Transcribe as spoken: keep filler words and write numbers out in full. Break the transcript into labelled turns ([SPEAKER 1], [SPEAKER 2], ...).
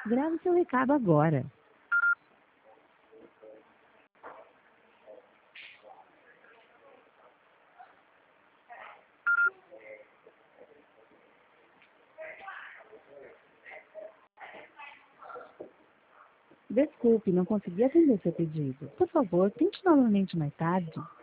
[SPEAKER 1] Grave seu recado agora. Desculpe, não consegui atender seu pedido. Por favor, tente novamente mais tarde.